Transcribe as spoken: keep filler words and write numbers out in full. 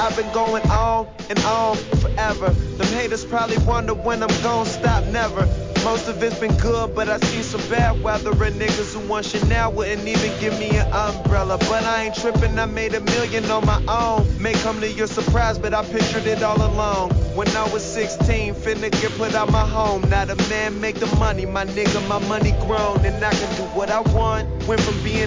I've been going on and on forever. Them haters probably wonder when I'm gon' stop, never. Most of it's been good, but I seen some bad weather. And niggas who want Chanel wouldn't even give me an umbrella. But I ain't tripping, I made a million on my own. May come to your surprise, but I pictured it all along. When I was sixteen, finna get put out my home. Now the man make the money, my nigga, my money grown. And I can do what I want. Went from being